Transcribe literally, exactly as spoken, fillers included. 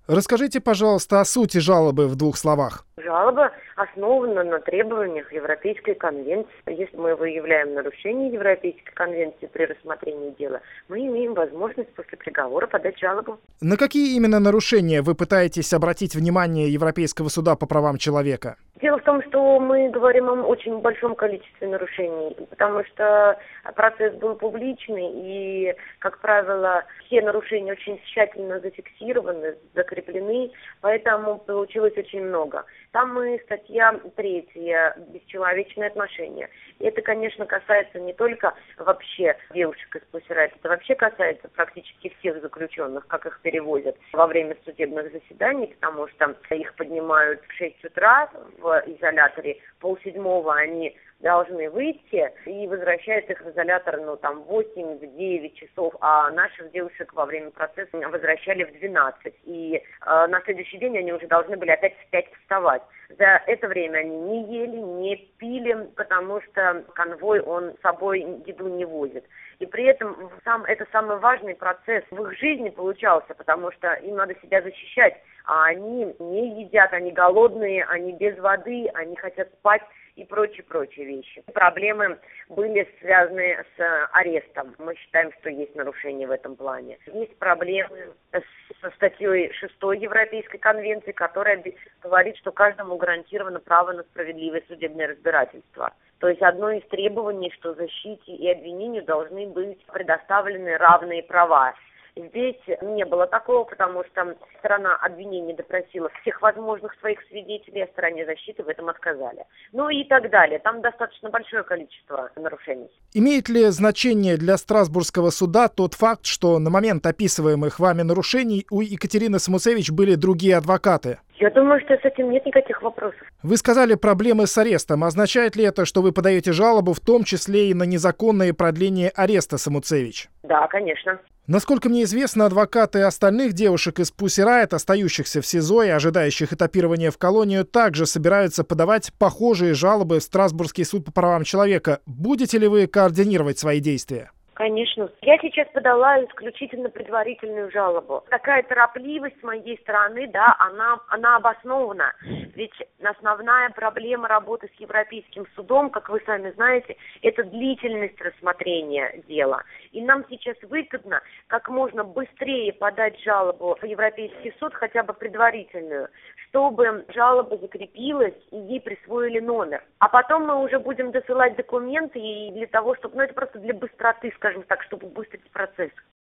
Расскажите, пожалуйста, о сути жалобы в двух словах. Жалоба основана на требованиях Европейской конвенции. Если мы выявляем нарушение Европейской конвенции при рассмотрении дела, мы имеем возможность после приговора подать жалобу. На какие именно нарушения вы пытаетесь обратить внимание Европейского суда по правам человека? Дело в том, что мы говорим о очень большом количестве нарушений, потому что процесс был публичный, и, как правило, все нарушения очень тщательно зафиксированы, закреплены, поэтому получилось очень много. Там мы статья третья «Бесчеловечные отношения». И это, конечно, касается не только вообще девушек из Пусирайт, это вообще касается практически всех заключенных, как их перевозят во время судебных заседаний, потому что их поднимают в шесть утра в изоляторе, полседьмого они должны выйти и возвращают их в изолятор, ну, там, в восемь-девять часов, а наших девушек во время процесса возвращали в двенадцать. И э, на следующий день они уже должны были опять в пять вставать. За это время они не ели, не пили, потому что конвой, он с собой еду не возит. И при этом сам, это самый важный процесс в их жизни получался, потому что им надо себя защищать, а они не едят, они голодные, они без воды, они хотят спать и прочие-прочие вещи. Проблемы были связаны с арестом. Мы считаем, что есть нарушения в этом плане. Есть проблемы со статьей шестой Европейской конвенции, которая говорит, что каждому гарантировано право на справедливое судебное разбирательство. То есть одно из требований, что защите и обвинению должны быть предоставлены равные права. Здесь не было такого, потому что сторона обвинения допросила всех возможных своих свидетелей, а стороне защиты в этом отказали. Ну и так далее. Там достаточно большое количество нарушений. Имеет ли значение для Страсбургского суда тот факт, что на момент описываемых вами нарушений у Екатерины Самуцевич были другие адвокаты? Я думаю, что с этим нет никаких вопросов. Вы сказали проблемы с арестом. Означает ли это, что вы подаете жалобу в том числе и на незаконное продление ареста Самуцевич? Да, конечно. Насколько мне известно, адвокаты остальных девушек из Pussy Riot, остающихся в СИЗО и ожидающих этапирования в колонию, также собираются подавать похожие жалобы в Страсбургский суд по правам человека. Будете ли вы координировать свои действия? Конечно. Я сейчас подала исключительно предварительную жалобу. Такая торопливость с моей стороны, да, она, она обоснована. Ведь основная проблема работы с Европейским судом, как вы сами знаете, это длительность рассмотрения дела. И нам сейчас выгодно как можно быстрее подать жалобу в Европейский суд, хотя бы предварительную, чтобы жалоба закрепилась и ей присвоили номер. А потом мы уже будем досылать документы и для того, чтобы, ну это просто для быстроты, скажем так, чтобы убыстрить процесс.